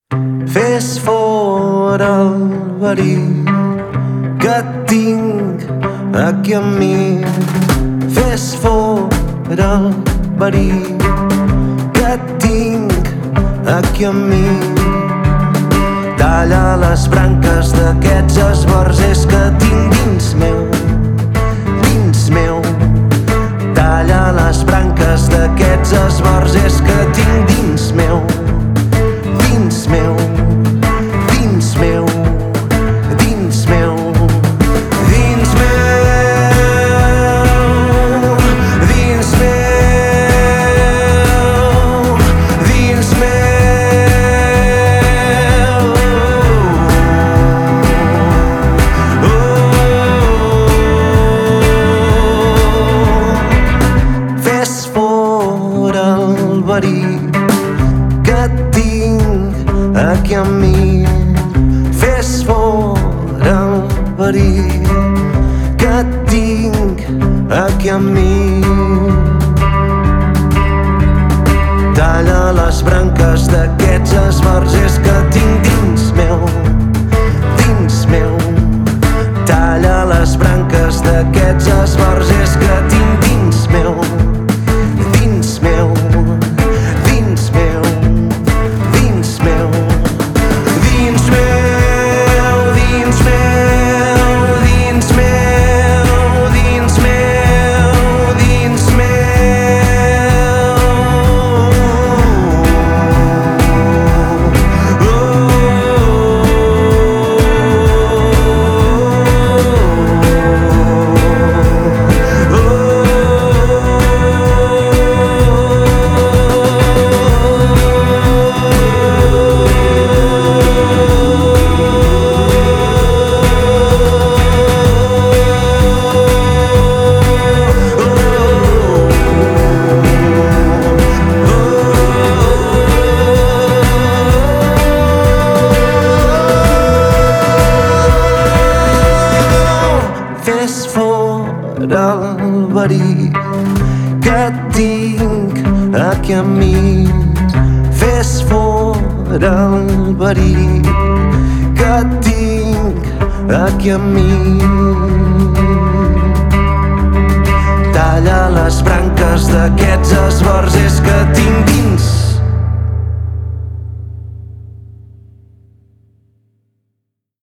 Fes fora el verí que tinc aquí amb mi. Fes fora el verí que tinc aquí amb mi. Talla les branques d'aquests esbarzers que tinc dins meu, dins meu. Talla les branques d'aquests esbarzers que tinc dins meu, dins meu, dins meu, dins meu, dins meu, dins meu, dins meu. Fes fora el verí que tinc aquí amb mi. Fes fora el verí que tinc aquí amb mi. Talla les branques d'aquests esbarzers que tinc dins meu, dins meu. Talla les branques d'aquests esbarzers que tinc dins meu, dins meu, dins meu, dins meu, dins meu, dins meu, dins meu, dins meu, dins Fes fora el verí que tinc aquí amb mi. Fes fora el verí que tinc aquí amb mi.